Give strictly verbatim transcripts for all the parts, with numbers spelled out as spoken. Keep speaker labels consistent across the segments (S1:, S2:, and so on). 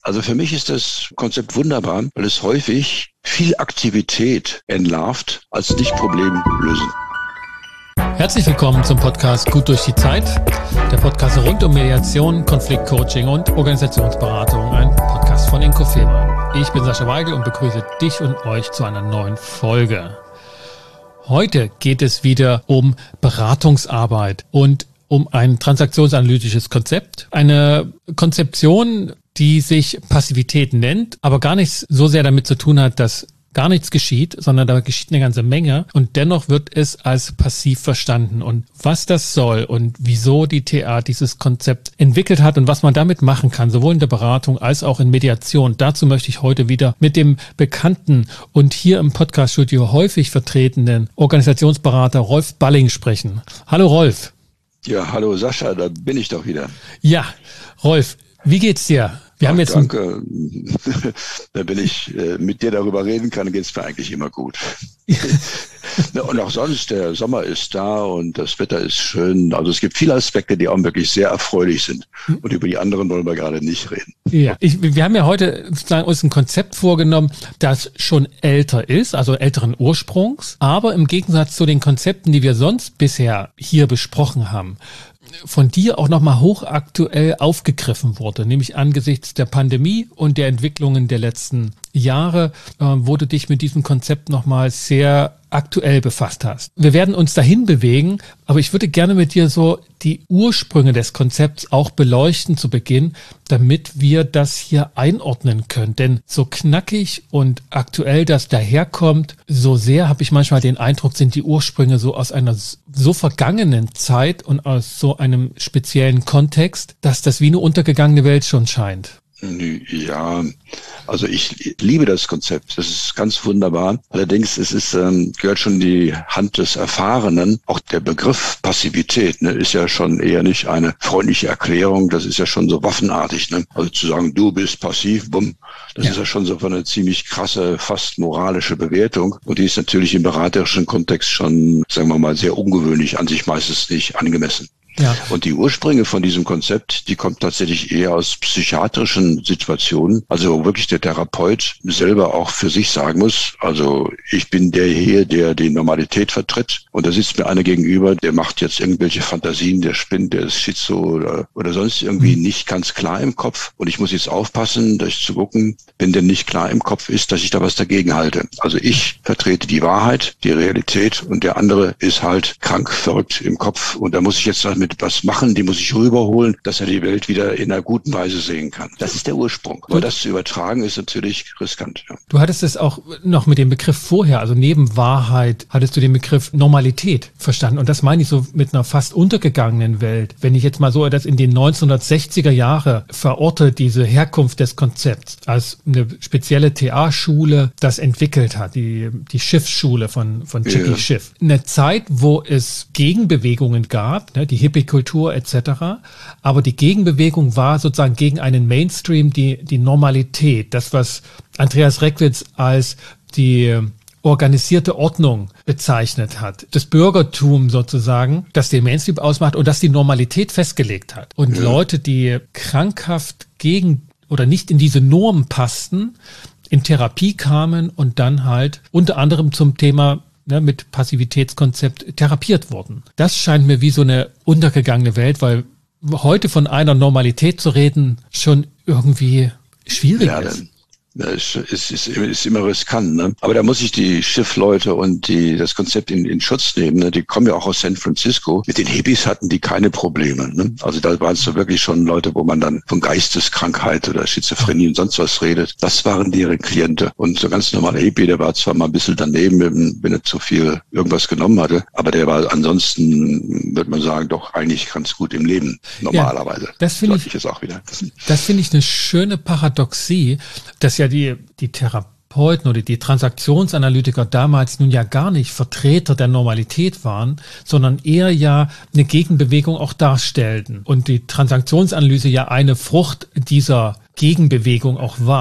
S1: Also für mich ist das Konzept wunderbar, weil es häufig viel Aktivität entlarvt, als nicht Problem lösen.
S2: Herzlich willkommen zum Podcast Gut durch die Zeit, der Podcast rund um Mediation, Konfliktcoaching und Organisationsberatung, ein Podcast von Inko Fehlmann. Ich bin Sascha Weigel und begrüße dich und euch zu einer neuen Folge. Heute geht es wieder um Beratungsarbeit und um ein transaktionsanalytisches Konzept, eine Konzeption, die sich Passivität nennt, aber gar nichts so sehr damit zu tun hat, dass gar nichts geschieht, sondern da geschieht eine ganze Menge und dennoch wird es als passiv verstanden. Und was das soll und wieso die T A dieses Konzept entwickelt hat und was man damit machen kann, sowohl in der Beratung als auch in Mediation, dazu möchte ich heute wieder mit dem bekannten und hier im Podcast-Studio häufig vertretenen Organisationsberater Rolf Balling sprechen. Hallo Rolf.
S1: Ja, hallo Sascha, da bin ich doch wieder.
S2: Ja, Rolf, wie geht's dir? Wir
S1: Ach,
S2: haben jetzt
S1: danke. Da bin ich äh, mit dir darüber reden kann, geht's mir eigentlich immer gut. Und auch sonst, der Sommer ist da und das Wetter ist schön. Also es gibt viele Aspekte, die auch wirklich sehr erfreulich sind. Und über die anderen wollen wir gerade nicht reden.
S2: Ja, ich, wir haben ja heute sozusagen uns ein Konzept vorgenommen, das schon älter ist, also älteren Ursprungs, aber im Gegensatz zu den Konzepten, die wir sonst bisher hier besprochen haben, von dir auch nochmal hochaktuell aufgegriffen wurde, nämlich angesichts der Pandemie und der Entwicklungen der letzten Jahre, äh, wo du dich mit diesem Konzept nochmal sehr aktuell befasst hast. Wir werden uns dahin bewegen, aber ich würde gerne mit dir so die Ursprünge des Konzepts auch beleuchten zu Beginn, damit wir das hier einordnen können. Denn so knackig und aktuell das daherkommt, so sehr habe ich manchmal den Eindruck, sind die Ursprünge so aus einer so vergangenen Zeit und aus so einem speziellen Kontext, dass das wie eine untergegangene Welt schon scheint.
S1: Ja, also ich liebe das Konzept. Das ist ganz wunderbar. Allerdings es ist ähm, gehört schon in die Hand des Erfahrenen. Auch der Begriff Passivität ne, ist ja schon eher nicht eine freundliche Erklärung. Das ist ja schon so waffenartig. Ne? Also zu sagen, du bist passiv, bumm, das ja. ist ja schon so eine ziemlich krasse, fast moralische Bewertung. Und die ist natürlich im beraterischen Kontext schon, sagen wir mal, sehr ungewöhnlich, an sich meistens nicht angemessen. Ja. Und die Ursprünge von diesem Konzept, die kommt tatsächlich eher aus psychiatrischen Situationen, also wo wirklich der Therapeut selber auch für sich sagen muss, also ich bin der hier, der die Normalität vertritt und da sitzt mir einer gegenüber, der macht jetzt irgendwelche Fantasien, der spinnt, der ist schizo oder, oder sonst irgendwie mhm. nicht ganz klar im Kopf und ich muss jetzt aufpassen, dass ich zu gucken, wenn der nicht klar im Kopf ist, dass ich da was dagegen halte. Also ich vertrete die Wahrheit, die Realität und der andere ist halt krank, verrückt im Kopf und da muss ich jetzt halt mit was machen, die muss ich rüberholen, dass er die Welt wieder in einer guten Weise sehen kann. Das ist der Ursprung. Aber das zu übertragen ist natürlich riskant. Ja.
S2: Du hattest es auch noch mit dem Begriff vorher, also neben Wahrheit, hattest du den Begriff Normalität verstanden. Und das meine ich so mit einer fast untergegangenen Welt. Wenn ich jetzt mal so das in den neunzehnhundertsechziger Jahre verorte, diese Herkunft des Konzepts, als eine spezielle T A-Schule das entwickelt hat, die, die Schiffsschule von, von Jackie ja. Schiff. Eine Zeit, wo es Gegenbewegungen gab, ne, die Hippie-Kultur et cetera. Aber die Gegenbewegung war sozusagen gegen einen Mainstream, die, die Normalität, das, was Andreas Reckwitz als die organisierte Ordnung bezeichnet hat. Das Bürgertum sozusagen, das den Mainstream ausmacht und das die Normalität festgelegt hat. Und ja. Leute, die krankhaft gegen oder nicht in diese Norm passten, in Therapie kamen und dann halt unter anderem zum Thema Ne, mit Passivitätskonzept therapiert wurden. Das scheint mir wie so eine untergegangene Welt, weil heute von einer Normalität zu reden schon irgendwie schwierig
S1: ja,
S2: ist.
S1: Es ist, ist, ist immer riskant, ne? Aber da muss ich die Schiffleute und die das Konzept in, in Schutz nehmen. Ne? Die kommen ja auch aus San Francisco. Mit den Hippies hatten die keine Probleme. Ne? Also da waren es so wirklich schon Leute, wo man dann von Geisteskrankheit oder Schizophrenie und sonst was redet. Das waren deren Klienten. Und so ganz normaler Hippie, der war zwar mal ein bisschen daneben, wenn er zu viel irgendwas genommen hatte, aber der war ansonsten, würde man sagen, doch eigentlich ganz gut im Leben, normalerweise.
S2: Ja, das finde ich,
S1: ich jetzt auch wieder.
S2: Das finde ich eine schöne Paradoxie, dass ja die, die Therapeuten oder die Transaktionsanalytiker damals nun ja gar nicht Vertreter der Normalität waren, sondern eher ja eine Gegenbewegung auch darstellten. Und die Transaktionsanalyse ja eine Frucht dieser Gegenbewegung auch war.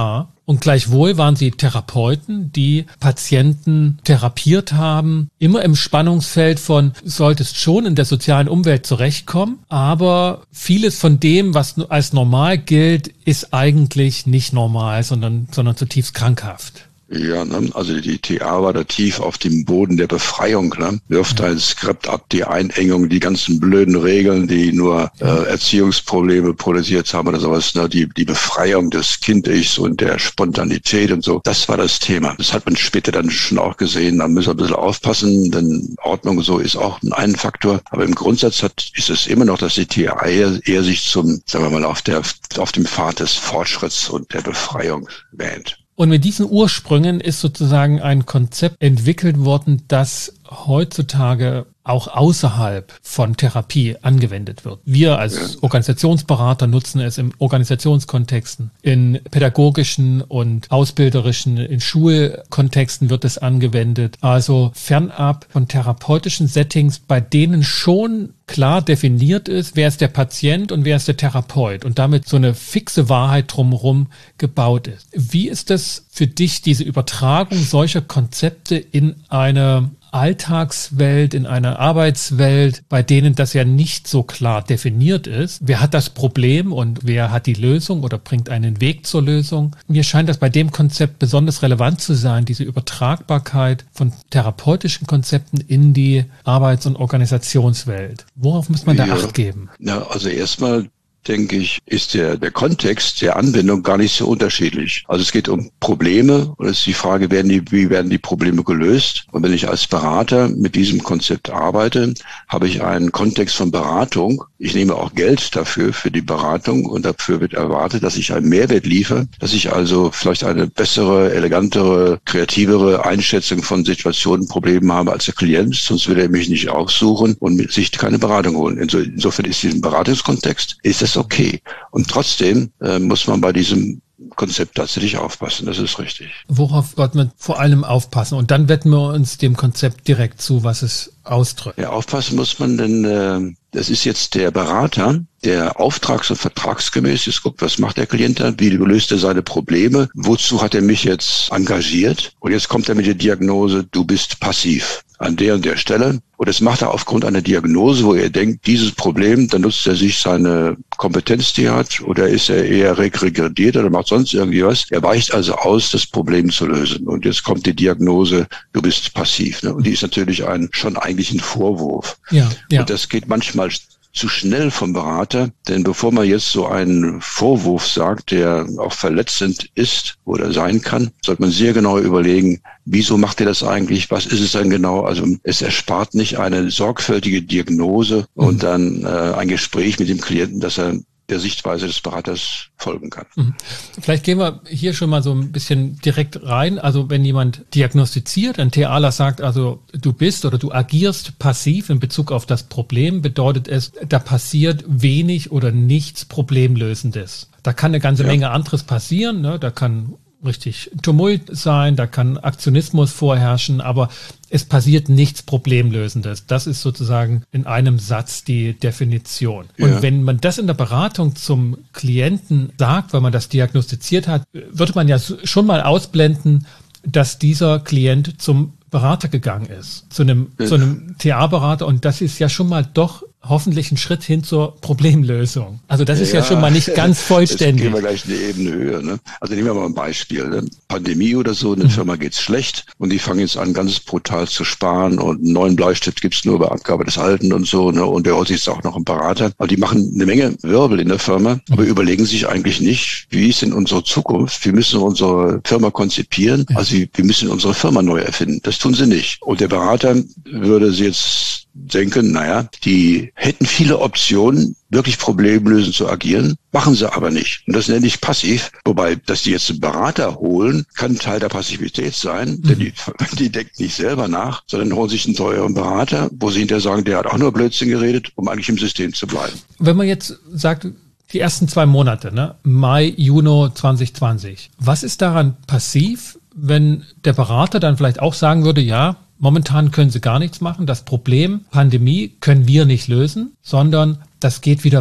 S2: Und gleichwohl waren Sie Therapeuten, die Patienten therapiert haben, immer im Spannungsfeld von, du solltest schon in der sozialen Umwelt zurechtkommen, aber vieles von dem, was als normal gilt, ist eigentlich nicht normal, sondern, sondern zutiefst krankhaft.
S1: Ja, ne? Also die T A war da tief auf dem Boden der Befreiung, ne? Wirft ein Skript ab, die Einengung, die ganzen blöden Regeln, die nur äh, Erziehungsprobleme produziert haben oder sowas, ne? Die, die Befreiung des Kind-Ichs und der Spontanität und so. Das war das Thema. Das hat man später dann schon auch gesehen. Da müssen wir ein bisschen aufpassen, denn Ordnung so ist auch ein Faktor. Aber im Grundsatz hat, ist es immer noch, dass die T A eher, eher sich zum, sagen wir mal, auf der, auf dem Pfad des Fortschritts und der Befreiung wähnt.
S2: Und mit diesen Ursprüngen ist sozusagen ein Konzept entwickelt worden, das heutzutage auch außerhalb von Therapie angewendet wird. Wir als Organisationsberater nutzen es in Organisationskontexten, in pädagogischen und ausbilderischen, in Schulkontexten wird es angewendet. Also fernab von therapeutischen Settings, bei denen schon klar definiert ist, wer ist der Patient und wer ist der Therapeut und damit so eine fixe Wahrheit drumherum gebaut ist. Wie ist das für dich, diese Übertragung solcher Konzepte in eine Alltagswelt, in einer Arbeitswelt, bei denen das ja nicht so klar definiert ist? Wer hat das Problem und wer hat die Lösung oder bringt einen Weg zur Lösung? Mir scheint das bei dem Konzept besonders relevant zu sein, diese Übertragbarkeit von therapeutischen Konzepten in die Arbeits- und Organisationswelt. Worauf muss man da ja. Acht geben?
S1: Na, also erstmal denke ich, ist der, der Kontext der Anwendung gar nicht so unterschiedlich. Also es geht um Probleme und es ist die Frage, werden die, wie werden die Probleme gelöst? Und wenn ich als Berater mit diesem Konzept arbeite, habe ich einen Kontext von Beratung. Ich nehme auch Geld dafür, für die Beratung und dafür wird erwartet, dass ich einen Mehrwert liefere, dass ich also vielleicht eine bessere, elegantere, kreativere Einschätzung von Situationen, Problemen habe als der Klient, sonst würde er mich nicht aufsuchen und sich keine Beratung holen. Insofern ist dieser Beratungskontext, ist das okay. Und trotzdem äh, muss man bei diesem Konzept tatsächlich aufpassen, das ist richtig.
S2: Worauf wird man vor allem aufpassen? Und dann wenden wir uns dem Konzept direkt zu, was es ausdrückt.
S1: Ja, aufpassen muss man, denn äh, das ist jetzt der Berater, der auftrags- und vertragsgemäß ist, guckt, was macht der Klient da, wie löst er seine Probleme, wozu hat er mich jetzt engagiert? Und jetzt kommt er mit der Diagnose, du bist passiv an der und der Stelle. Und das macht er aufgrund einer Diagnose, wo er denkt, dieses Problem, dann nutzt er sich seine Kompetenz, die er hat, oder ist er eher regrediert oder macht sonst irgendwie was. Er weicht also aus, das Problem zu lösen. Und jetzt kommt die Diagnose, du bist passiv. Ne? Und die ist natürlich ein schon eigentlich ein Vorwurf.
S2: Ja, ja.
S1: Und das geht manchmal zu schnell vom Berater, denn bevor man jetzt so einen Vorwurf sagt, der auch verletzend ist oder sein kann, sollte man sehr genau überlegen, wieso macht er das eigentlich, was ist es denn genau? Also es erspart nicht eine sorgfältige Diagnose mhm. und dann äh, ein Gespräch mit dem Klienten, dass er der Sichtweise des Beraters folgen kann.
S2: Vielleicht gehen wir hier schon mal so ein bisschen direkt rein. Also wenn jemand diagnostiziert, ein TAler sagt, also du bist oder du agierst passiv in Bezug auf das Problem, bedeutet es, da passiert wenig oder nichts Problemlösendes. Da kann eine ganze ja. Menge anderes passieren, ne? Da kann richtig Tumult sein, da kann Aktionismus vorherrschen, aber es passiert nichts Problemlösendes. Das ist sozusagen in einem Satz die Definition. Ja. Und wenn man das in der Beratung zum Klienten sagt, weil man das diagnostiziert hat, würde man ja schon mal ausblenden, dass dieser Klient zum Berater gegangen ist, zu einem, ja. zu einem T A-Berater. Und das ist ja schon mal doch hoffentlich ein Schritt hin zur Problemlösung. Also das ist ja, ja schon mal nicht ganz vollständig.
S1: Jetzt gehen wir gleich eine Ebene höher. Ne? Also nehmen wir mal ein Beispiel. Ne? Pandemie oder so, eine mhm. Firma geht's schlecht und die fangen jetzt an, ganz brutal zu sparen und einen neuen Bleistift gibt's nur bei Abgabe des Alten und so. Ne? Und der Ossi ist auch noch ein Berater. Aber die machen eine Menge Wirbel in der Firma, mhm. aber überlegen sich eigentlich nicht, wie ist denn unsere Zukunft? Wie müssen wir unsere Firma konzipieren? Ja. Also wir müssen unsere Firma neu erfinden. Das tun sie nicht. Und der Berater würde sie jetzt denken, naja, die hätten viele Optionen, wirklich problemlösend zu agieren, machen sie aber nicht. Und das nenne ich passiv. Wobei, dass die jetzt einen Berater holen, kann Teil der Passivität sein, mhm. denn die, die denken nicht selber nach, sondern holen sich einen teuren Berater, wo sie hinterher sagen, der hat auch nur Blödsinn geredet, um eigentlich im System zu bleiben.
S2: Wenn man jetzt sagt, die ersten zwei Monate, ne, Mai, Juni zwanzig zwanzig, was ist daran passiv, wenn der Berater dann vielleicht auch sagen würde, ja, momentan können sie gar nichts machen. Das Problem Pandemie können wir nicht lösen, sondern das geht wieder weg.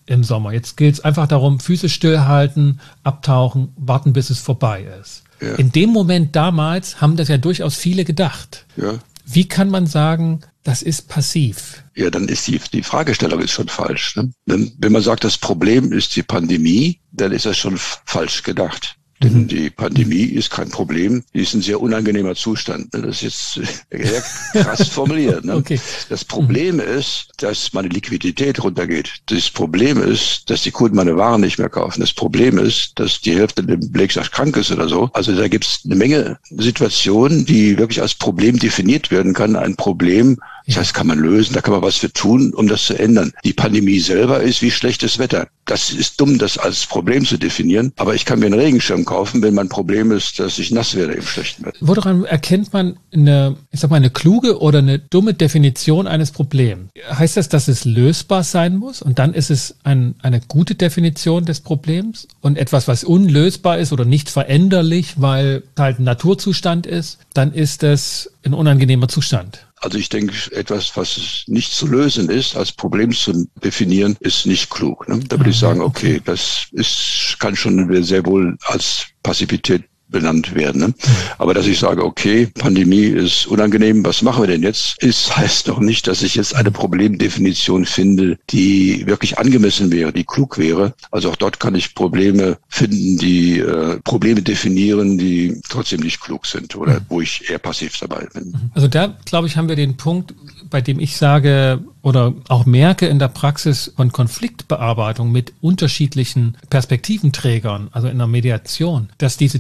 S2: im Sommer. Jetzt gilt es einfach darum, Füße stillhalten, abtauchen, warten, bis es vorbei ist. Ja. In dem Moment damals haben das ja durchaus viele gedacht.
S1: Ja.
S2: Wie kann man sagen, das ist passiv?
S1: Ja, dann ist die, die Fragestellung ist schon falsch. Ne? Wenn, wenn man sagt, das Problem ist die Pandemie, dann ist das schon f- falsch gedacht. Denn mhm. die Pandemie ist kein Problem, die ist ein sehr unangenehmer Zustand. Das ist jetzt sehr krass formuliert. Ne? Okay. Das Problem mhm. ist, dass meine Liquidität runtergeht. Das Problem ist, dass die Kunden meine Waren nicht mehr kaufen. Das Problem ist, dass die Hälfte der Belegschaft krank ist oder so. Also da gibt es eine Menge Situationen, die wirklich als Problem definiert werden kann. Ein Problem, das heißt, kann man lösen, da kann man was für tun, um das zu ändern. Die Pandemie selber ist wie schlechtes Wetter. Das ist dumm, das als Problem zu definieren. Aber ich kann mir einen Regenschirm kaufen, wenn mein Problem ist, dass ich nass werde im schlechten Wetter.
S2: Woran erkennt man eine, ich sag mal, eine kluge oder eine dumme Definition eines Problems? Heißt das, dass es lösbar sein muss? Und dann ist es ein, eine gute Definition des Problems? Und etwas, was unlösbar ist oder nicht veränderlich, weil halt ein Naturzustand ist, dann ist es ein unangenehmer Zustand.
S1: Also ich denke, etwas, was nicht zu lösen ist, als Problem zu definieren, ist nicht klug. Ne? Da würde ich sagen, okay, das ist, kann schon sehr wohl als Passivität benannt werden. Ne? Aber dass ich sage, okay, Pandemie ist unangenehm, was machen wir denn jetzt? Ist, heißt noch nicht, dass ich jetzt eine Problemdefinition finde, die wirklich angemessen wäre, die klug wäre. Also auch dort kann ich Probleme finden, die äh, Probleme definieren, die trotzdem nicht klug sind oder wo ich eher passiv dabei bin.
S2: Also da, glaube ich, haben wir den Punkt, bei dem ich sage oder auch merke in der Praxis von Konfliktbearbeitung mit unterschiedlichen Perspektiventrägern, also in der Mediation, dass diese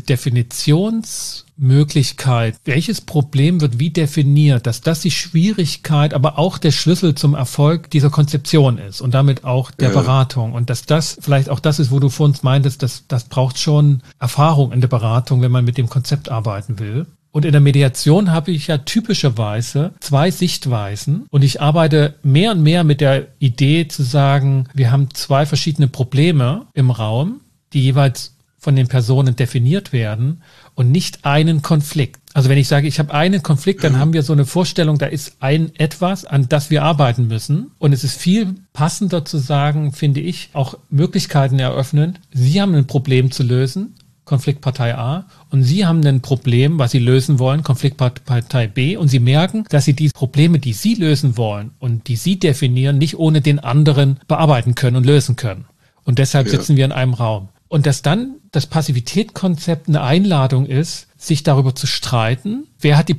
S2: Definitionsmöglichkeit, welches Problem wird wie definiert, dass das die Schwierigkeit, aber auch der Schlüssel zum Erfolg dieser Konzeption ist und damit auch der ja. Beratung. Und dass das vielleicht auch das ist, wo du vor uns meintest, dass das braucht schon Erfahrung in der Beratung, wenn man mit dem Konzept arbeiten will. Und in der Mediation habe ich ja typischerweise zwei Sichtweisen und ich arbeite mehr und mehr mit der Idee zu sagen, wir haben zwei verschiedene Probleme im Raum, die jeweils von den Personen definiert werden und nicht einen Konflikt. Also wenn ich sage, ich habe einen Konflikt, dann haben wir so eine Vorstellung, da ist ein etwas, an das wir arbeiten müssen. Und es ist viel passender zu sagen, finde ich, auch Möglichkeiten eröffnen. Sie haben ein Problem zu lösen, Konfliktpartei A, und Sie haben ein Problem, was Sie lösen wollen, Konfliktpartei B, und Sie merken, dass Sie die Probleme, die Sie lösen wollen und die Sie definieren, nicht ohne den anderen bearbeiten können und lösen können. Und deshalb ja. sitzen wir in einem Raum. Und dass dann das Passivitätskonzept eine Einladung ist, sich darüber zu streiten, wer hat die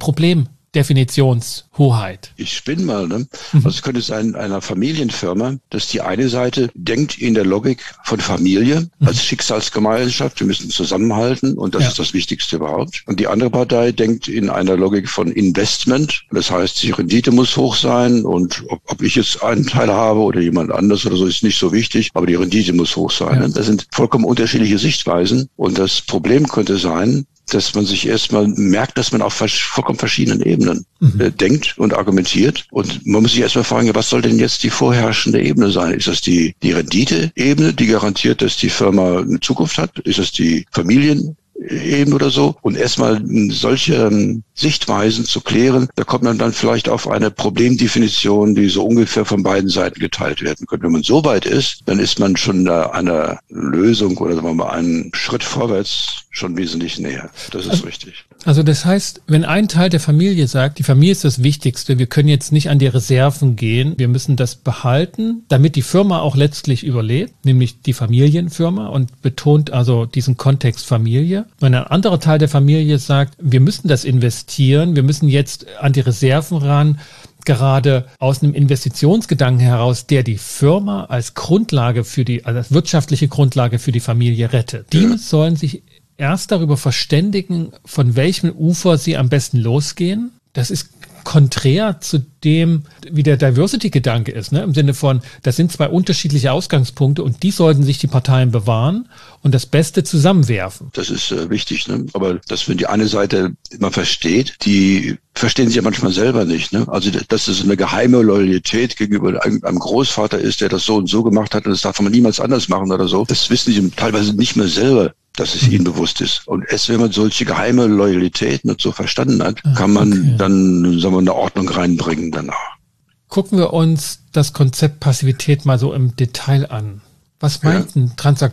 S2: Problemdefinitionshoheit.
S1: Ich spinne mal, ne? Also es könnte sein, einer Familienfirma, dass die eine Seite denkt in der Logik von Familie als Schicksalsgemeinschaft, wir müssen zusammenhalten und das ja. ist das Wichtigste überhaupt. Und die andere Partei denkt in einer Logik von Investment, das heißt, die Rendite muss hoch sein und ob, ob ich jetzt einen Teil habe oder jemand anders oder so, ist nicht so wichtig, aber die Rendite muss hoch sein. Ja. Das sind vollkommen unterschiedliche Sichtweisen und das Problem könnte sein, dass man sich erstmal merkt, dass man auf vollkommen verschiedenen Ebenen mhm. äh, denkt und argumentiert. Und man muss sich erstmal fragen, was soll denn jetzt die vorherrschende Ebene sein? Ist das die, die Rendite-Ebene, die garantiert, dass die Firma eine Zukunft hat? Ist das die Familien- Ebene oder so? Und erstmal solche ähm, Sichtweisen zu klären, da kommt man dann vielleicht auf eine Problemdefinition, die so ungefähr von beiden Seiten geteilt werden könnte. Wenn man so weit ist, dann ist man schon da einer Lösung oder sagen wir mal einen Schritt vorwärts schon wesentlich näher. Das ist
S2: also,
S1: richtig.
S2: Also das heißt, wenn ein Teil der Familie sagt, die Familie ist das Wichtigste, wir können jetzt nicht an die Reserven gehen, wir müssen das behalten, damit die Firma auch letztlich überlebt, nämlich die Familienfirma, und betont also diesen Kontext Familie. Wenn ein anderer Teil der Familie sagt, wir müssen das investieren, wir müssen jetzt an die Reserven ran, gerade aus einem Investitionsgedanken heraus, der die Firma als Grundlage für die, also als wirtschaftliche Grundlage für die Familie rettet. Die ja. sollen sich erst darüber verständigen, von welchem Ufer sie am besten losgehen. Das ist konträr zu dem, wie der Diversity-Gedanke ist, ne? Im Sinne von, das sind zwei unterschiedliche Ausgangspunkte und die sollten sich die Parteien bewahren und das Beste zusammenwerfen.
S1: Das ist äh, wichtig, ne? Aber das, wenn die eine Seite immer versteht, die verstehen sich ja manchmal selber nicht, ne? Also, dass es eine geheime Loyalität gegenüber einem, einem Großvater ist, der das so und so gemacht hat und das darf man niemals anders machen oder so, das wissen sie teilweise nicht mehr selber, dass es ihnen bewusst ist. Und erst wenn man solche geheime Loyalitäten und so verstanden hat, kann man okay. dann, sagen wir, eine Ordnung reinbringen danach.
S2: Gucken wir uns das Konzept Passivität mal so im Detail an. Was meint ja. ein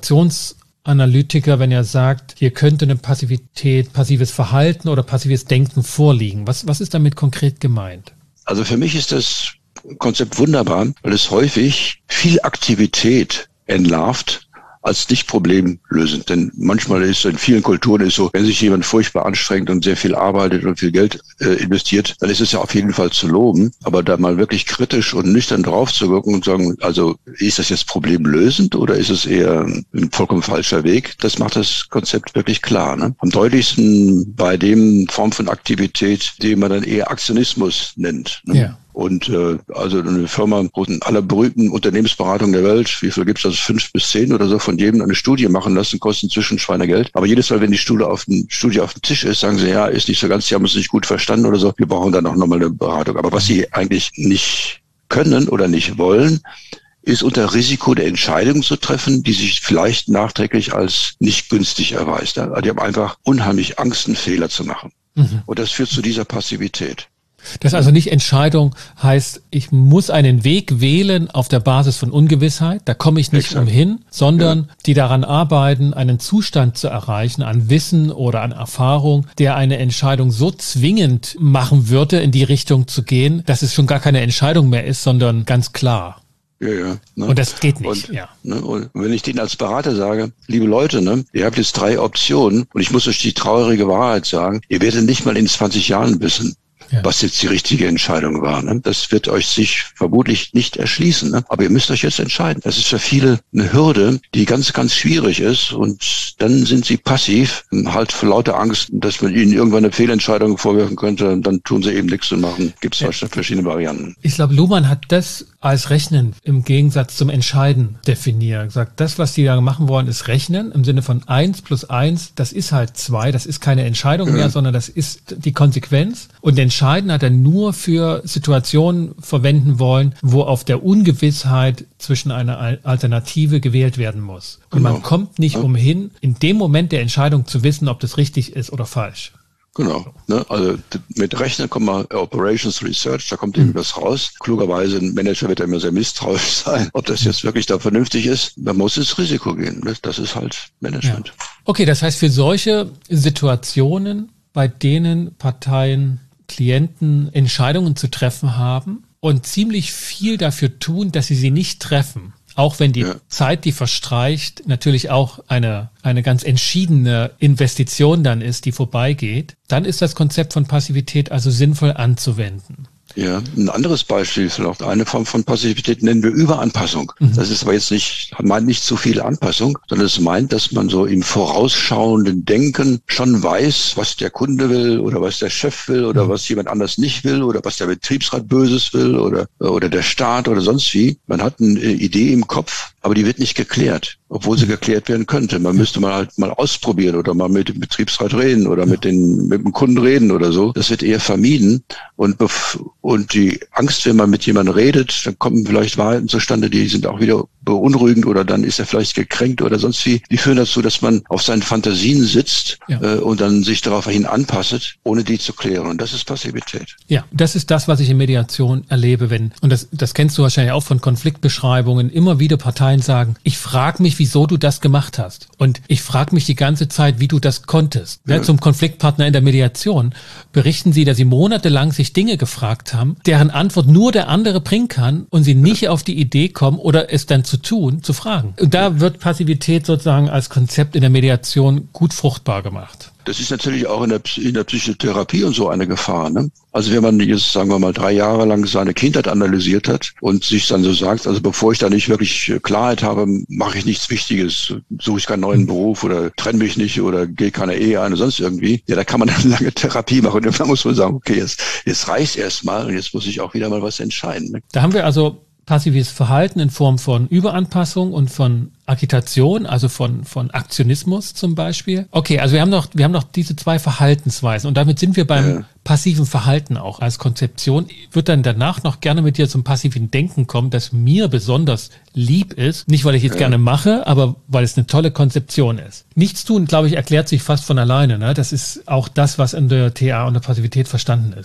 S2: Transaktionsanalytiker, wenn er sagt, hier könnte eine Passivität, passives Verhalten oder passives Denken vorliegen? Was, was ist damit konkret gemeint?
S1: Also für mich ist das Konzept wunderbar, weil es häufig viel Aktivität entlarvt als nicht problemlösend. Denn manchmal ist in vielen Kulturen ist so, wenn sich jemand furchtbar anstrengt und sehr viel arbeitet und viel Geld äh, investiert, dann ist es ja auf jeden Fall zu loben. Aber da mal wirklich kritisch und nüchtern drauf zu wirken und sagen, also ist das jetzt problemlösend oder ist es eher ein vollkommen falscher Weg? Das macht das Konzept wirklich klar. Ne? Am deutlichsten bei dem Form von Aktivität, die man dann eher Aktionismus nennt. Ne? Ja. Und äh, also eine Firma, aller berühmten Unternehmensberatungen der Welt, wie viel gibt's das, fünf bis zehn oder so, von jedem eine Studie machen lassen, kosten inzwischen Schweinegeld. Aber jedes Mal, wenn die Studie auf dem, Studie auf dem Tisch ist, sagen sie, ja, ist nicht so ganz, sie haben es nicht gut verstanden oder so, wir brauchen dann auch nochmal eine Beratung. Aber was sie eigentlich nicht können oder nicht wollen, ist unter Risiko der Entscheidung zu treffen, die sich vielleicht nachträglich als nicht günstig erweist. Also die haben einfach unheimlich Angst, einen Fehler zu machen. Mhm. Und das führt zu dieser Passivität.
S2: Das also nicht Entscheidung heißt, ich muss einen Weg wählen auf der Basis von Ungewissheit, da komme ich nicht Exakt. umhin, sondern ja. die daran arbeiten, einen Zustand zu erreichen, an Wissen oder an Erfahrung, der eine Entscheidung so zwingend machen würde, in die Richtung zu gehen, dass es schon gar keine Entscheidung mehr ist, sondern ganz klar.
S1: Ja, ja. Ne?
S2: Und das geht nicht,
S1: und,
S2: ja.
S1: Ne? Und wenn ich denen als Berater sage, liebe Leute, ne, ihr habt jetzt drei Optionen und ich muss euch die traurige Wahrheit sagen, ihr werdet nicht mal in zwanzig Jahren wissen, ja. was jetzt die richtige Entscheidung war. Ne? Das wird euch sich vermutlich nicht erschließen. Ne? Aber ihr müsst euch jetzt entscheiden. Das ist für viele eine Hürde, die ganz, ganz schwierig ist. Und dann sind sie passiv, halt vor lauter Angst, dass man ihnen irgendwann eine Fehlentscheidung vorwerfen könnte. Und dann tun sie eben nichts und machen. Gibt es ja. verschiedene Varianten.
S2: Ich glaube, Luhmann hat das als Rechnen im Gegensatz zum Entscheiden definiert. Er sagt, das, was die da machen wollen, ist Rechnen im Sinne von eins plus eins. Das ist halt zwei. Das ist keine Entscheidung ja. mehr, sondern das ist die Konsequenz. Und Entscheiden hat er nur für Situationen verwenden wollen, wo auf der Ungewissheit zwischen einer Alternative gewählt werden muss. Und genau. man kommt nicht ja. umhin, in dem Moment der Entscheidung zu wissen, ob das richtig ist oder falsch.
S1: Genau, ne? Also mit Rechnen kommt mal Operations Research, da kommt irgendwas raus. Klugerweise, ein Manager wird ja immer sehr misstrauisch sein, ob das jetzt wirklich da vernünftig ist. Man muss ins Risiko gehen, ne? Das ist halt Management.
S2: Ja. Okay, das heißt für solche Situationen, bei denen Parteien, Klienten Entscheidungen zu treffen haben und ziemlich viel dafür tun, dass sie sie nicht treffen, auch wenn die ja. Zeit, die verstreicht, natürlich auch eine, eine ganz entschiedene Investition dann ist, die vorbeigeht, dann ist das Konzept von Passivität also sinnvoll anzuwenden.
S1: Ja, ein anderes Beispiel, vielleicht eine Form von Passivität nennen wir Überanpassung. Mhm. Das ist aber jetzt nicht, meint nicht zu viel Anpassung, sondern es meint, dass man so im vorausschauenden Denken schon weiß, was der Kunde will oder was der Chef will oder mhm. was jemand anders nicht will oder was der Betriebsrat Böses will oder, oder der Staat oder sonst wie. Man hat eine Idee im Kopf, aber die wird nicht geklärt, obwohl sie geklärt werden könnte. Man müsste mal halt mal ausprobieren oder mal mit dem Betriebsrat reden oder mit den, mit dem Kunden reden oder so. Das wird eher vermieden und bef- Und die Angst, wenn man mit jemandem redet, dann kommen vielleicht Wahrheiten zustande, die sind auch wieder beunruhigend oder dann ist er vielleicht gekränkt oder sonst wie. Die führen dazu, dass man auf seinen Fantasien sitzt ja. äh, und dann sich daraufhin anpasst, ohne die zu klären. Und das ist Passivität.
S2: Ja, das ist das, was ich in Mediation erlebe, wenn, und das, das kennst du wahrscheinlich auch von Konfliktbeschreibungen, immer wieder Parteien sagen, ich frage mich, wieso du das gemacht hast. Und ich frage mich die ganze Zeit, wie du das konntest. Ja. Zum Konfliktpartner in der Mediation berichten sie, dass sie monatelang sich Dinge gefragt haben, deren Antwort nur der andere bringen kann und sie nicht ja. auf die Idee kommen oder es dann zu tun, zu fragen. Und da wird Passivität sozusagen als Konzept in der Mediation gut fruchtbar gemacht.
S1: Das ist natürlich auch in der, in der Psychotherapie und so eine Gefahr. Ne? Also wenn man jetzt, sagen wir mal, drei Jahre lang seine Kindheit analysiert hat und sich dann so sagt, also bevor ich da nicht wirklich Klarheit habe, mache ich nichts Wichtiges, suche ich keinen neuen Beruf oder trenne mich nicht oder gehe keine Ehe ein oder sonst irgendwie. Ja, da kann man dann lange Therapie machen und dann muss man sagen, okay, jetzt, jetzt reicht's erstmal und jetzt muss ich auch wieder mal was entscheiden. Ne?
S2: Da haben wir also passives Verhalten in Form von Überanpassung und von Agitation, also von, von Aktionismus zum Beispiel. Okay, also wir haben noch, wir haben noch diese zwei Verhaltensweisen und damit sind wir beim ja. passiven Verhalten auch als Konzeption. Ich würde dann danach noch gerne mit dir zum passiven Denken kommen, das mir besonders lieb ist. Nicht, weil ich es ja. gerne mache, aber weil es eine tolle Konzeption ist. Nichts tun, glaube ich, erklärt sich fast von alleine. Ne? Das ist auch das, was in der T A und der Passivität verstanden ist. Ne?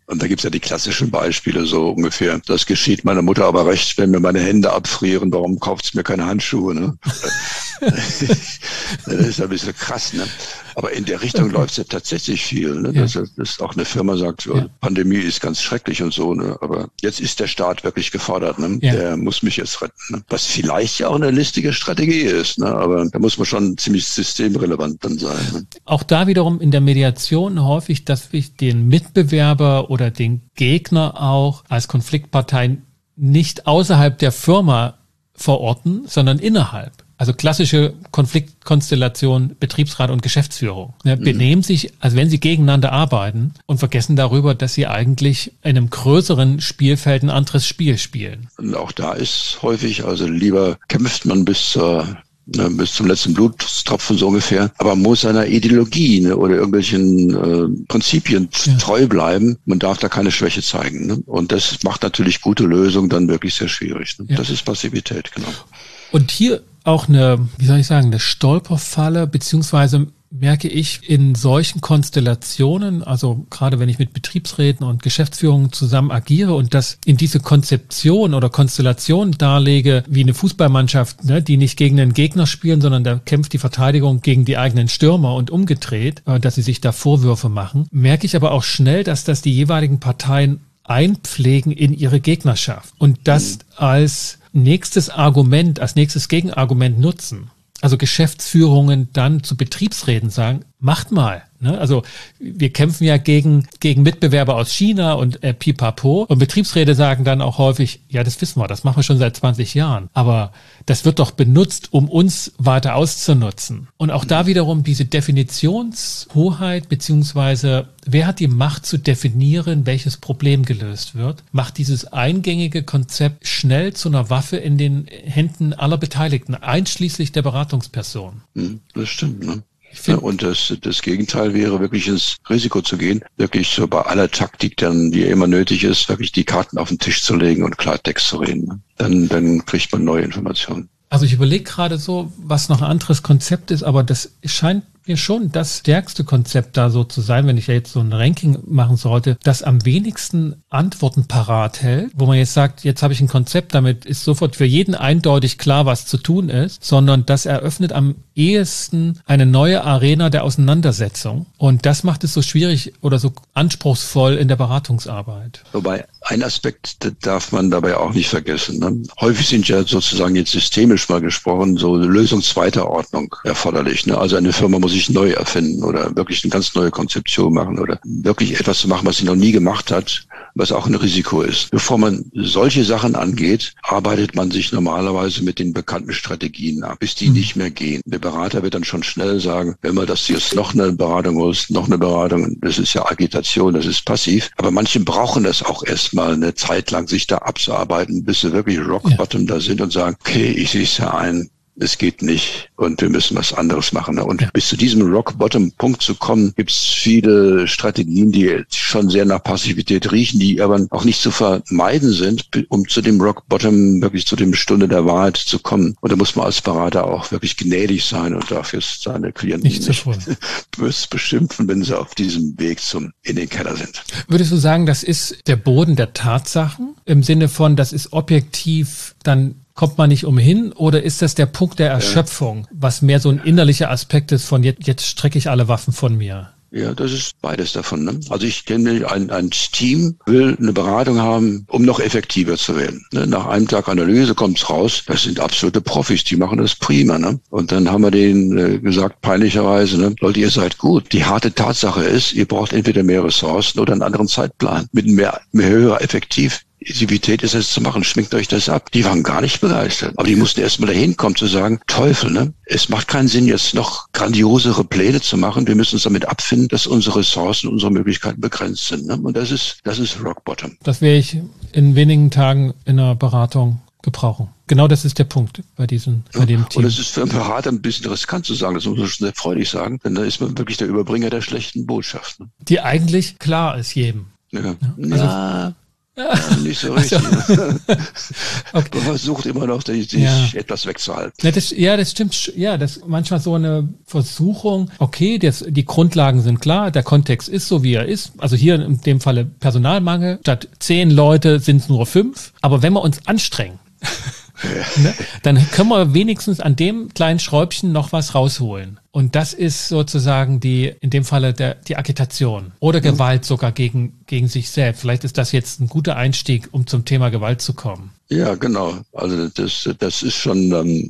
S1: Und da gibt's ja die klassischen Beispiele, so ungefähr. Das geschieht meiner Mutter aber recht, wenn mir meine Hände abfrieren, warum kauft's mir keine Handschuhe? Ne? Das ist ein bisschen krass, ne? Aber in der Richtung okay. läuft's ja tatsächlich viel, ne? Ja. Dass, dass auch eine Firma sagt, ja. Pandemie ist ganz schrecklich und so, ne? Aber jetzt ist der Staat wirklich gefordert, ne? Ja. Der muss mich jetzt retten, ne? Was vielleicht ja auch eine listige Strategie ist, ne? Aber da muss man schon ziemlich systemrelevant dann sein. Ne?
S2: Auch da wiederum in der Mediation häufig, dass ich den Mitbewerber oder den Gegner auch als Konfliktpartei nicht außerhalb der Firma verorten, sondern innerhalb. Also klassische Konfliktkonstellation Betriebsrat und Geschäftsführung. Ne, mhm. Benehmen sich, als wenn sie gegeneinander arbeiten und vergessen darüber, dass sie eigentlich in einem größeren Spielfeld ein anderes Spiel spielen.
S1: Und auch da ist häufig, also lieber kämpft man bis zur Ne, bis zum letzten Blutstropfen so ungefähr. Aber man muss seiner Ideologie ne, oder irgendwelchen äh, Prinzipien ja. treu bleiben. Man darf da keine Schwäche zeigen. Ne? Und das macht natürlich gute Lösungen dann wirklich sehr schwierig. Ne? Ja. Das ist Passivität, genau.
S2: Und hier auch eine, wie soll ich sagen, eine Stolperfalle, beziehungsweise merke ich in solchen Konstellationen, also gerade wenn ich mit Betriebsräten und Geschäftsführungen zusammen agiere und das in diese Konzeption oder Konstellation darlege, wie eine Fußballmannschaft, ne, die nicht gegen einen Gegner spielen, sondern da kämpft die Verteidigung gegen die eigenen Stürmer und umgedreht, dass sie sich da Vorwürfe machen, merke ich aber auch schnell, dass das die jeweiligen Parteien einpflegen in ihre Gegnerschaft und das als nächstes Argument, als nächstes Gegenargument nutzen. Also Geschäftsführungen dann zu Betriebsräten sagen, macht mal. Ne? Also wir kämpfen ja gegen gegen Mitbewerber aus China und äh, Pipapo. Und Betriebsräte sagen dann auch häufig, ja, das wissen wir, das machen wir schon seit zwanzig Jahren. Aber das wird doch benutzt, um uns weiter auszunutzen. Und auch da wiederum diese Definitionshoheit, beziehungsweise wer hat die Macht zu definieren, welches Problem gelöst wird, macht dieses eingängige Konzept schnell zu einer Waffe in den Händen aller Beteiligten, einschließlich der Beratungsperson.
S1: Das stimmt, ne? Ja, und das, das Gegenteil wäre wirklich ins Risiko zu gehen, wirklich so bei aller Taktik, dann, die immer nötig ist, wirklich die Karten auf den Tisch zu legen und Klartext zu reden. Dann, dann kriegt man neue Informationen.
S2: Also ich überlege gerade so, was noch ein anderes Konzept ist, aber das scheint mir schon das stärkste Konzept da so zu sein, wenn ich ja jetzt so ein Ranking machen sollte, das am wenigsten Antworten parat hält, wo man jetzt sagt, jetzt habe ich ein Konzept, damit ist sofort für jeden eindeutig klar, was zu tun ist, sondern das eröffnet am ehesten eine neue Arena der Auseinandersetzung. Und das macht es so schwierig oder so anspruchsvoll in der Beratungsarbeit.
S1: Wobei ein Aspekt darf man dabei auch nicht vergessen. Ne? Häufig sind ja sozusagen jetzt systemisch mal gesprochen so Lösung zweiter Ordnung erforderlich. Ne? Also eine Firma muss sich neu erfinden oder wirklich eine ganz neue Konzeption machen oder wirklich etwas zu machen, was sie noch nie gemacht hat, was auch ein Risiko ist. Bevor man solche Sachen angeht, arbeitet man sich normalerweise mit den bekannten Strategien ab, bis die mhm. nicht mehr gehen. Der Berater wird dann schon schnell sagen, wenn man das jetzt noch eine Beratung muss, noch eine Beratung, das ist ja Agitation, das ist passiv. Aber manche brauchen das auch erstmal eine Zeit lang, sich da abzuarbeiten, bis sie wirklich Rock Bottom ja. da sind und sagen, okay, ich sehe es ja ein, es geht nicht und wir müssen was anderes machen. Und ja. bis zu diesem Rock-Bottom-Punkt zu kommen, gibt es viele Strategien, die schon sehr nach Passivität riechen, die aber auch nicht zu vermeiden sind, um zu dem Rock-Bottom, wirklich zu dem Stunde der Wahrheit zu kommen. Und da muss man als Berater auch wirklich gnädig sein und darf jetzt seine Klienten nicht, nicht böse beschimpfen, wenn sie auf diesem Weg zum in den Keller sind.
S2: Würdest du sagen, das ist der Boden der Tatsachen? Im Sinne von, das ist objektiv dann kommt man nicht umhin, oder ist das der Punkt der Erschöpfung, was mehr so ein innerlicher Aspekt ist von jetzt, jetzt strecke ich alle Waffen von mir?
S1: Ja, das ist beides davon. Ne? Also ich kenne ein, ein Team, will eine Beratung haben, um noch effektiver zu werden. Ne? Nach einem Tag Analyse kommt's raus, das sind absolute Profis, die machen das prima. Ne? Und dann haben wir denen äh, gesagt, peinlicherweise, ne? Leute, ihr seid gut. Die harte Tatsache ist, ihr braucht entweder mehr Ressourcen oder einen anderen Zeitplan mit mehr, mehr höherer Effektiv. Effektivität ist es zu machen, schminkt euch das ab. Die waren gar nicht begeistert. Aber die mussten erst mal dahin kommen zu sagen, Teufel, ne? Es macht keinen Sinn, jetzt noch grandiosere Pläne zu machen. Wir müssen uns damit abfinden, dass unsere Ressourcen, unsere Möglichkeiten begrenzt sind. Ne? Und das ist, das ist Rock Bottom.
S2: Das werde ich in wenigen Tagen in einer Beratung gebrauchen. Genau das ist der Punkt bei diesem, bei dem Team.
S1: Und es ist für einen Berater ein bisschen riskant zu sagen, das muss man schon sehr freudig sagen, denn da ist man wirklich der Überbringer der schlechten Botschaften.
S2: Die eigentlich klar ist jedem.
S1: Ja. Also, ja. Ja, nicht so richtig. Also, okay. Man versucht immer noch, sich ja. etwas wegzuhalten.
S2: Ja das, ja, das stimmt. Ja, das ist manchmal so eine Versuchung. Okay, das, die Grundlagen sind klar. Der Kontext ist so, wie er ist. Also hier in dem Falle Personalmangel. Statt zehn Leute sind es nur fünf. Aber wenn wir uns anstrengen, ja. ne, dann können wir wenigstens an dem kleinen Schräubchen noch was rausholen. Und das ist sozusagen die, in dem Falle der, die Agitation oder Gewalt sogar gegen, gegen sich selbst. Vielleicht ist das jetzt ein guter Einstieg, um zum Thema Gewalt zu kommen.
S1: Ja, genau. Also das, das ist schon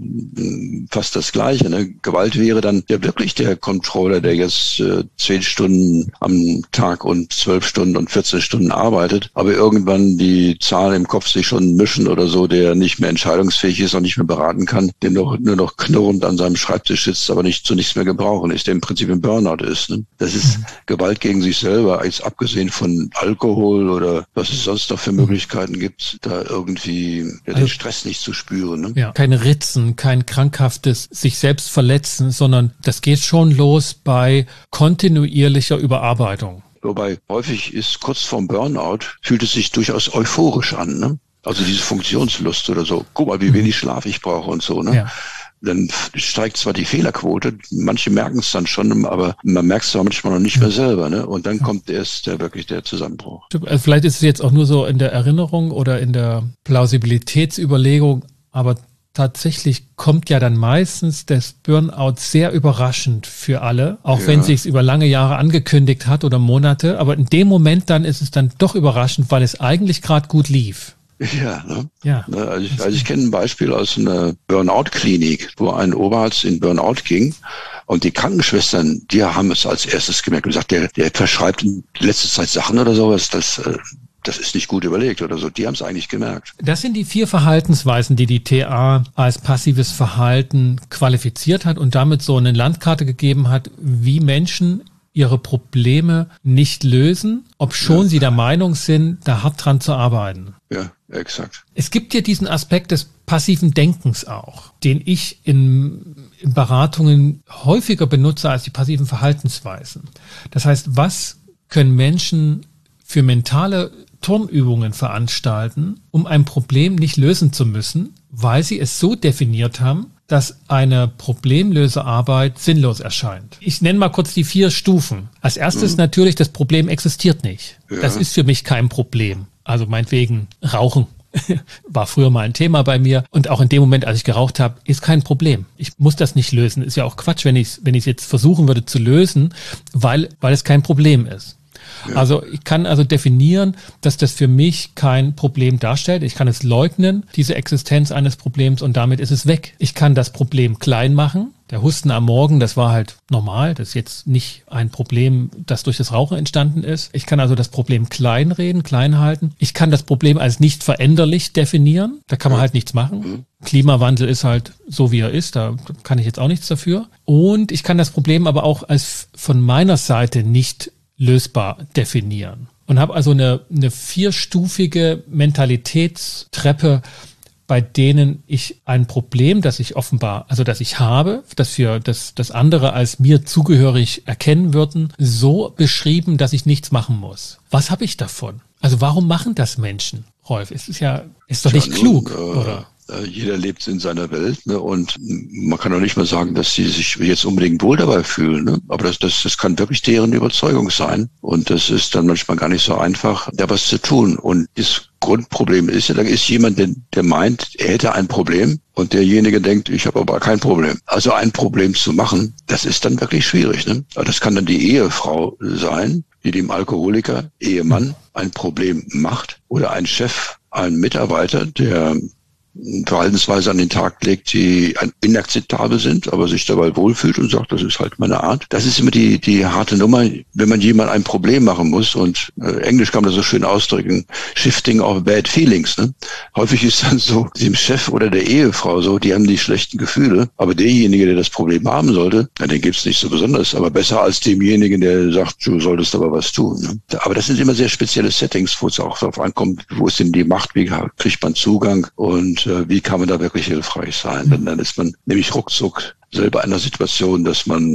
S1: ähm, fast das Gleiche. Ne? Gewalt wäre dann ja wirklich der Controller, der jetzt äh, zehn Stunden am Tag und zwölf Stunden und vierzehn Stunden arbeitet, aber irgendwann die Zahlen im Kopf sich schon mischen oder so, der nicht mehr entscheidungsfähig ist und nicht mehr beraten kann, der noch, nur noch knurrend an seinem Schreibtisch sitzt, aber nicht zu nichts mehr gebrauchen ist, der im Prinzip im Burnout ist. Ne? Das ist mhm. Gewalt gegen sich selber, jetzt abgesehen von Alkohol oder was es sonst noch für Möglichkeiten gibt, da irgendwie ja, den also, Stress nicht zu spüren. Ne?
S2: Ja, keine Ritzen, kein krankhaftes sich selbst verletzen, sondern das geht schon los bei kontinuierlicher Überarbeitung.
S1: Wobei häufig ist kurz vorm Burnout, fühlt es sich durchaus euphorisch an. Ne? Also diese Funktionslust oder so. Guck mal, wie wenig Schlaf ich brauche und so. Ne? Ja. Dann steigt zwar die Fehlerquote, manche merken es dann schon, aber man merkt es zwar manchmal noch nicht mehr selber, ne? Und dann kommt erst der, wirklich der Zusammenbruch.
S2: Also vielleicht ist es jetzt auch nur so in der Erinnerung oder in der Plausibilitätsüberlegung, aber tatsächlich kommt ja dann meistens das Burnout sehr überraschend für alle, auch ja. wenn es sich über lange Jahre angekündigt hat oder Monate, aber in dem Moment dann ist es dann doch überraschend, weil es eigentlich gerade gut lief.
S1: Ja, ne? ja. Also ich, also ich kenne ein Beispiel aus einer Burnout-Klinik, wo ein Oberarzt in Burnout ging und die Krankenschwestern, die haben es als erstes gemerkt und gesagt, der, der verschreibt in letzter Zeit Sachen oder sowas, das, das ist nicht gut überlegt oder so. Die haben es eigentlich gemerkt.
S2: Das sind die vier Verhaltensweisen, die die T A als passives Verhalten qualifiziert hat und damit so eine Landkarte gegeben hat, wie Menschen ihre Probleme nicht lösen, ob schon ja. sie der Meinung sind, da hart dran zu arbeiten.
S1: Ja, exakt.
S2: Es gibt ja diesen Aspekt des passiven Denkens auch, den ich in, in Beratungen häufiger benutze als die passiven Verhaltensweisen. Das heißt, was können Menschen für mentale Turnübungen veranstalten, um ein Problem nicht lösen zu müssen, weil sie es so definiert haben, dass eine Problemlösearbeit sinnlos erscheint. Ich nenne mal kurz die vier Stufen. Als erstes mhm. natürlich, das Problem existiert nicht. Ja. Das ist für mich kein Problem. Also meinetwegen Rauchen war früher mal ein Thema bei mir. Und auch in dem Moment, als ich geraucht habe, ist kein Problem. Ich muss das nicht lösen. Ist ja auch Quatsch, wenn ich es wenn ich es jetzt versuchen würde zu lösen, weil, weil es kein Problem ist. Ja. Also ich kann also definieren, dass das für mich kein Problem darstellt. Ich kann es leugnen, diese Existenz eines Problems, und damit ist es weg. Ich kann das Problem klein machen. Der Husten am Morgen, das war halt normal. Das ist jetzt nicht ein Problem, das durch das Rauchen entstanden ist. Ich kann also das Problem kleinreden, klein halten. Ich kann das Problem als nicht veränderlich definieren. Da kann man halt nichts machen. Klimawandel ist halt so, wie er ist. Da kann ich jetzt auch nichts dafür. Und ich kann das Problem aber auch als von meiner Seite nicht lösbar definieren. Und habe also eine, eine vierstufige Mentalitätstreppe, bei denen ich ein Problem, das ich offenbar, also das ich habe, das wir, das, das andere als mir zugehörig erkennen würden, so beschrieben, dass ich nichts machen muss. Was habe ich davon? Also warum machen das Menschen, Rolf? Es ist ja, ist doch nicht ja, klug, nun, äh, oder?
S1: Jeder lebt in seiner Welt, ne? Und man kann auch nicht mal sagen, dass sie sich jetzt unbedingt wohl dabei fühlen, ne? Aber das, das, das kann wirklich deren Überzeugung sein. Und das ist dann manchmal gar nicht so einfach, da was zu tun. Und das Grundproblem ist ja, da ist jemand, der, der meint, er hätte ein Problem, und derjenige denkt, ich habe aber kein Problem. Also ein Problem zu machen, das ist dann wirklich schwierig, ne? Das kann dann die Ehefrau sein, die dem Alkoholiker, Ehemann, ein Problem macht, oder ein Chef, ein Mitarbeiter, der Verhaltensweise an den Tag legt, die inakzeptabel sind, aber sich dabei wohlfühlt und sagt, das ist halt meine Art. Das ist immer die die harte Nummer, wenn man jemand ein Problem machen muss. Und äh, Englisch kann man das so schön ausdrücken, shifting of bad feelings. Ne? Häufig ist dann so, dem Chef oder der Ehefrau so, die haben die schlechten Gefühle, aber derjenige, der das Problem haben sollte, na, den gibt's nicht so besonders, aber besser als demjenigen, der sagt, du solltest aber was tun. Ne? Aber das sind immer sehr spezielle Settings, wo es auch darauf ankommt, wo ist denn die Macht, wie kriegt man Zugang und wie kann man da wirklich hilfreich sein? Denn dann ist man nämlich ruckzuck selber in einer Situation, dass man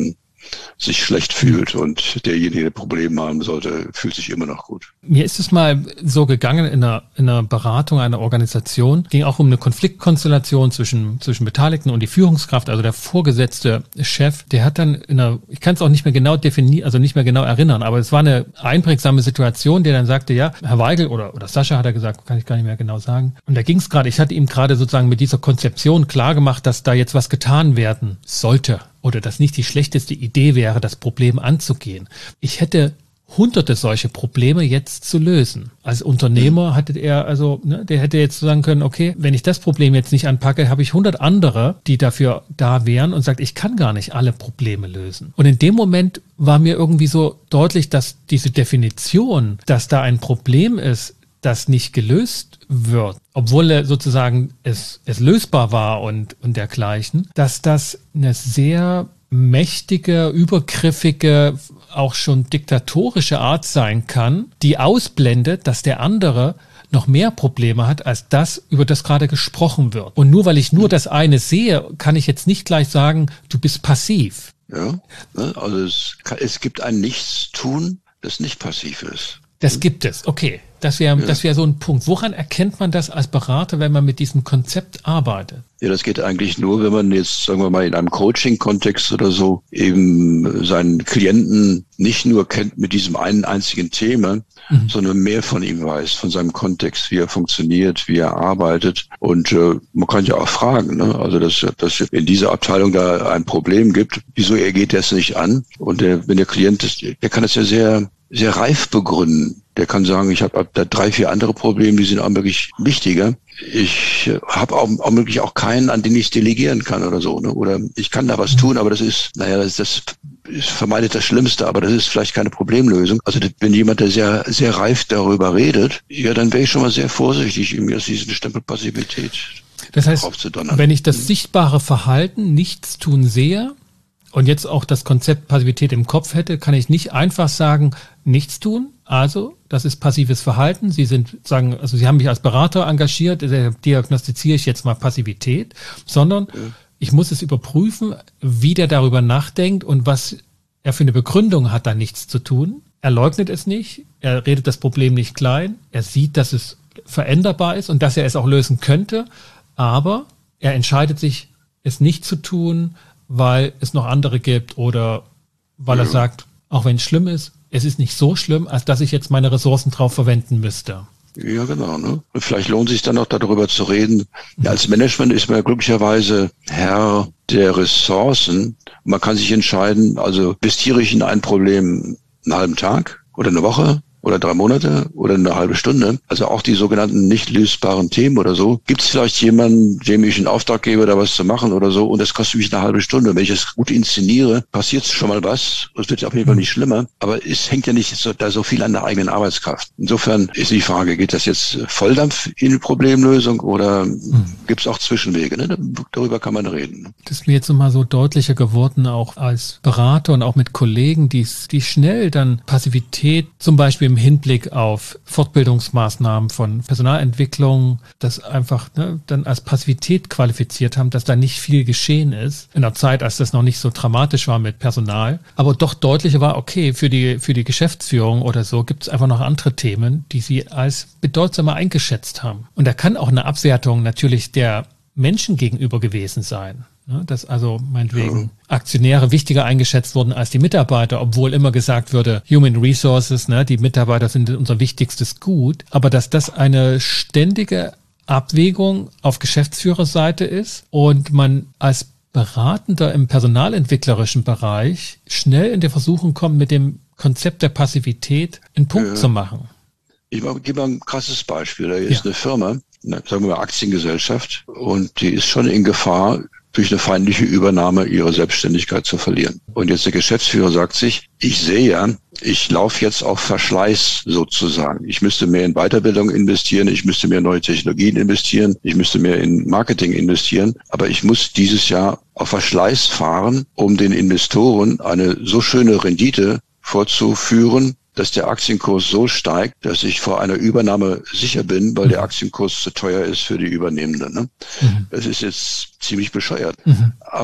S1: sich schlecht fühlt und derjenige, der Probleme haben sollte, fühlt sich immer noch gut.
S2: Mir ist es mal so gegangen in einer, in einer Beratung einer Organisation, ging auch um eine Konfliktkonstellation zwischen, zwischen Beteiligten und die Führungskraft, also der vorgesetzte Chef, der hat dann in einer, ich kann es auch nicht mehr genau definieren, also nicht mehr genau erinnern, aber es war eine einprägsame Situation, der dann sagte, ja, Herr Weigel oder, oder Sascha hat er gesagt, kann ich gar nicht mehr genau sagen. Und da ging es gerade, ich hatte ihm gerade sozusagen mit dieser Konzeption klar gemacht, dass da jetzt was getan werden sollte oder dass nicht die schlechteste Idee wäre, das Problem anzugehen. Ich hätte hunderte solche Probleme jetzt zu lösen. Als Unternehmer hatte er also, ne, der hätte jetzt sagen können, okay, wenn ich das Problem jetzt nicht anpacke, habe ich hundert andere, die dafür da wären und sagt, ich kann gar nicht alle Probleme lösen. Und in dem Moment war mir irgendwie so deutlich, dass diese Definition, dass da ein Problem ist, das nicht gelöst wird, obwohl er sozusagen es, es lösbar war und, und dergleichen, dass das eine sehr mächtige, übergriffige, auch schon diktatorische Art sein kann, die ausblendet, dass der andere noch mehr Probleme hat als das, über das gerade gesprochen wird. Und nur weil ich nur das eine sehe, kann ich jetzt nicht gleich sagen, du bist passiv.
S1: Ja, also es, es gibt ein Nichtstun, das nicht passiv ist.
S2: Das gibt es, okay. Das wäre, ja. das wäre so ein Punkt. Woran erkennt man das als Berater, wenn man mit diesem Konzept arbeitet?
S1: Ja, das geht eigentlich nur, wenn man jetzt, sagen wir mal, in einem Coaching-Kontext oder so eben seinen Klienten nicht nur kennt mit diesem einen einzigen Thema, mhm. sondern mehr von ihm weiß, von seinem Kontext, wie er funktioniert, wie er arbeitet. Und äh, man kann ja auch fragen, ne? Also dass dass in dieser Abteilung da ein Problem gibt, wieso er geht das nicht an? Und der, wenn der Klient ist, der kann das ja sehr sehr reif begründen. Der kann sagen, ich habe da drei, vier andere Probleme, die sind auch wirklich wichtiger. Ich habe auch, auch wirklich auch keinen, an den ich delegieren kann oder so. Ne? Oder ich kann da was tun, aber das ist, naja, das, das ist vermeidet das Schlimmste, aber das ist vielleicht keine Problemlösung. Also wenn jemand, der sehr sehr reif darüber redet, ja, dann wäre ich schon mal sehr vorsichtig, ihm jetzt diesen Stempel Passivität
S2: das heißt, wenn ich das sichtbare Verhalten, Nichtstun sehe, und jetzt auch das Konzept Passivität im Kopf hätte, kann ich nicht einfach sagen, nichts tun. Also, das ist passives Verhalten. Sie sind, sagen, also Sie haben mich als Berater engagiert, diagnostiziere ich jetzt mal Passivität, sondern ja. ich muss es überprüfen, wie der darüber nachdenkt und was er für eine Begründung hat, da nichts zu tun. Er leugnet es nicht, er redet das Problem nicht klein, er sieht, dass es veränderbar ist und dass er es auch lösen könnte, aber er entscheidet sich, es nicht zu tun, weil es noch andere gibt oder weil ja. er sagt, auch wenn es schlimm ist, es ist nicht so schlimm, als dass ich jetzt meine Ressourcen drauf verwenden müsste.
S1: Ja, genau. Ne? Und vielleicht lohnt es sich dann noch darüber zu reden. Ja, als Management ist man ja glücklicherweise Herr der Ressourcen. Man kann sich entscheiden, also investiere ich in ein Problem einen halben Tag oder eine Woche oder drei Monate oder eine halbe Stunde. Also auch die sogenannten nicht lösbaren Themen oder so. Gibt es vielleicht jemanden, dem ich einen Auftrag gebe, da was zu machen oder so und das kostet mich eine halbe Stunde. Wenn ich es gut inszeniere, passiert schon mal was. Es wird auf jeden Fall nicht schlimmer. Aber es hängt ja nicht so, da so viel an der eigenen Arbeitskraft. Insofern ist die Frage, geht das jetzt Volldampf in die Problemlösung oder mhm. gibt es auch Zwischenwege? Ne? Darüber kann man reden.
S2: Das ist mir jetzt nochmal so deutlicher geworden, auch als Berater und auch mit Kollegen, die, die schnell dann Passivität zum Beispiel im Hinblick auf Fortbildungsmaßnahmen von Personalentwicklung, das einfach ne, dann als Passivität qualifiziert haben, dass da nicht viel geschehen ist. In einer Zeit, als das noch nicht so dramatisch war mit Personal. Aber doch deutlicher war, okay, für die, für die Geschäftsführung oder so gibt es einfach noch andere Themen, die sie als bedeutsamer eingeschätzt haben. Und da kann auch eine Abwertung natürlich der Menschen gegenüber gewesen sein. Dass also meinetwegen ja. Aktionäre wichtiger eingeschätzt wurden als die Mitarbeiter, obwohl immer gesagt würde, Human Resources, ne, die Mitarbeiter sind unser wichtigstes Gut. Aber dass das eine ständige Abwägung auf Geschäftsführerseite ist und man als Beratender im personalentwicklerischen Bereich schnell in die Versuchung kommt, mit dem Konzept der Passivität einen Punkt ja. zu machen.
S1: Ich gebe mal ein krasses Beispiel. Da ist ja. eine Firma, sagen wir mal Aktiengesellschaft, und die ist schon in Gefahr, durch eine feindliche Übernahme ihre Selbstständigkeit zu verlieren. Und jetzt der Geschäftsführer sagt sich, ich sehe ja, ich laufe jetzt auf Verschleiß sozusagen. Ich müsste mehr in Weiterbildung investieren, ich müsste mehr in neue Technologien investieren, ich müsste mehr in Marketing investieren, aber ich muss dieses Jahr auf Verschleiß fahren, um den Investoren eine so schöne Rendite vorzuführen, dass der Aktienkurs so steigt, dass ich vor einer Übernahme sicher bin, weil der Aktienkurs zu teuer ist für die Übernehmenden. Ne? Mhm. Das ist jetzt ziemlich bescheuert. Mhm. Aber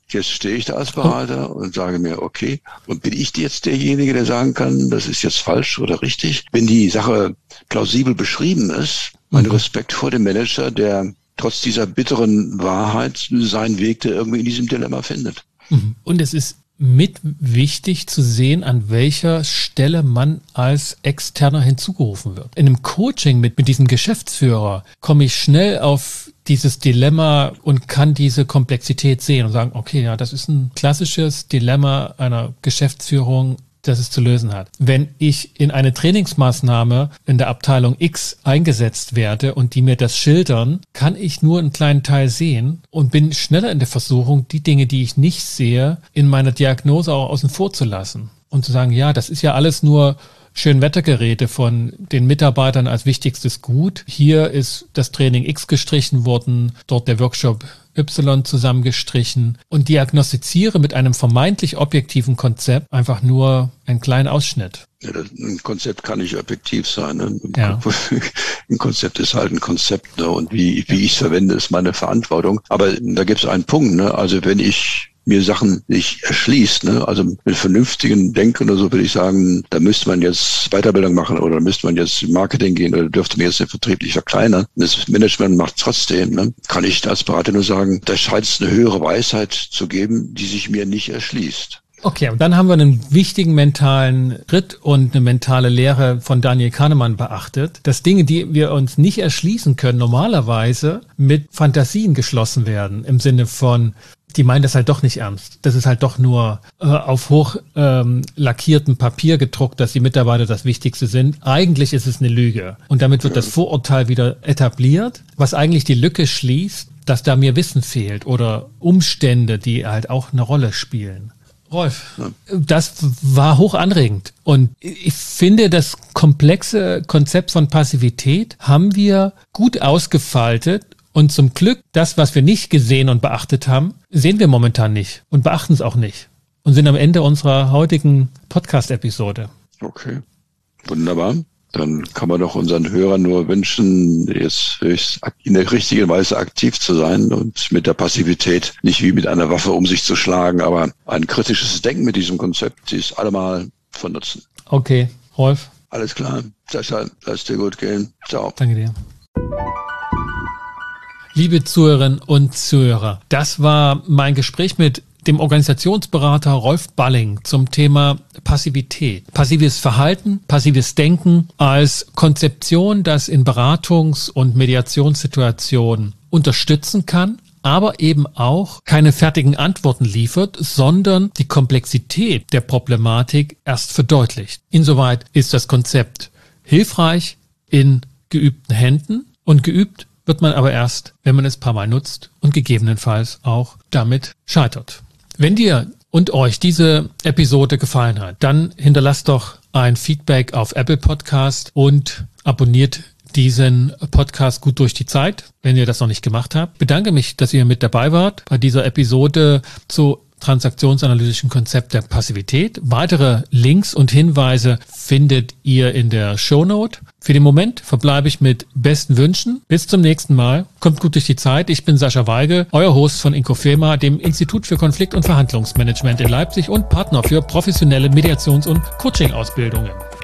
S1: Jetzt stehe ich da als Berater und sage mir, okay, und bin ich jetzt derjenige, der sagen kann, das ist jetzt falsch oder richtig? Wenn die Sache plausibel beschrieben ist, mein Respekt vor dem Manager, der trotz dieser bitteren Wahrheit seinen Weg, der irgendwie in diesem Dilemma findet.
S2: Und es ist mit wichtig zu sehen, an welcher Stelle man als Externer hinzugerufen wird. In einem Coaching mit, mit diesem Geschäftsführer komme ich schnell auf dieses Dilemma und kann diese Komplexität sehen und sagen, okay, ja, das ist ein klassisches Dilemma einer Geschäftsführung, das es zu lösen hat. Wenn ich in eine Trainingsmaßnahme in der Abteilung X eingesetzt werde und die mir das schildern, kann ich nur einen kleinen Teil sehen und bin schneller in der Versuchung, die Dinge, die ich nicht sehe, in meiner Diagnose auch außen vor zu lassen. Und zu sagen, ja, das ist ja alles nur Schönwettergeräte von den Mitarbeitern als wichtigstes Gut. Hier ist das Training X gestrichen worden, dort der Workshop Y zusammengestrichen und diagnostiziere mit einem vermeintlich objektiven Konzept einfach nur einen kleinen Ausschnitt.
S1: Ja, das, ein Konzept kann nicht objektiv sein. Ne?
S2: Ja.
S1: Ein Konzept ist halt ein Konzept, ne? Und wie, wie ich es verwende, ist meine Verantwortung. Aber da gibt es einen Punkt, ne? Also wenn ich mir Sachen nicht erschließt, ne? Also mit vernünftigen Denken oder so würde ich sagen, da müsste man jetzt Weiterbildung machen oder müsste man jetzt Marketing gehen oder dürfte man jetzt den Vertrieb nicht verkleinern. Das Management macht trotzdem, ne? Kann ich als Berater nur sagen, da scheint es eine höhere Weisheit zu geben, die sich mir nicht erschließt.
S2: Okay, und dann haben wir einen wichtigen mentalen Schritt und eine mentale Lehre von Daniel Kahnemann beachtet, dass Dinge, die wir uns nicht erschließen können, normalerweise mit Fantasien geschlossen werden, im Sinne von, die meinen das halt doch nicht ernst. Das ist halt doch nur äh, auf hoch ähm, lackiertem Papier gedruckt, dass die Mitarbeiter das Wichtigste sind. Eigentlich ist es eine Lüge. Und damit wird das Vorurteil wieder etabliert, was eigentlich die Lücke schließt, dass da mir Wissen fehlt oder Umstände, die halt auch eine Rolle spielen. Rolf, das war hoch anregend. Und ich finde, das komplexe Konzept von Passivität haben wir gut ausgefaltet. Und zum Glück, das, was wir nicht gesehen und beachtet haben, sehen wir momentan nicht und beachten es auch nicht. Und sind am Ende unserer heutigen Podcast-Episode.
S1: Okay, wunderbar. Dann kann man doch unseren Hörern nur wünschen, jetzt in der richtigen Weise aktiv zu sein und mit der Passivität nicht wie mit einer Waffe um sich zu schlagen, aber ein kritisches Denken mit diesem Konzept ist allemal von Nutzen.
S2: Okay, Rolf.
S1: Alles klar. Sascha, lass dir gut gehen. Ciao.
S2: Danke dir. Liebe Zuhörerinnen und Zuhörer, das war mein Gespräch mit dem Organisationsberater Rolf Balling zum Thema Passivität. Passives Verhalten, passives Denken als Konzeption, das in Beratungs- und Mediationssituationen unterstützen kann, aber eben auch keine fertigen Antworten liefert, sondern die Komplexität der Problematik erst verdeutlicht. Insoweit ist das Konzept hilfreich in geübten Händen und geübt wird man aber erst, wenn man es ein paar Mal nutzt und gegebenenfalls auch damit scheitert. Wenn dir und euch diese Episode gefallen hat, dann hinterlasst doch ein Feedback auf Apple Podcast und abonniert diesen Podcast gut durch die Zeit, wenn ihr das noch nicht gemacht habt. Ich bedanke mich, dass ihr mit dabei wart bei dieser Episode zu transaktionsanalytischen Konzept der Passivität. Weitere Links und Hinweise findet ihr in der Shownote. Für den Moment verbleibe ich mit besten Wünschen. Bis zum nächsten Mal. Kommt gut durch die Zeit. Ich bin Sascha Weige, euer Host von Inkofema, dem Institut für Konflikt- und Verhandlungsmanagement in Leipzig und Partner für professionelle Mediations- und Coaching-Ausbildungen.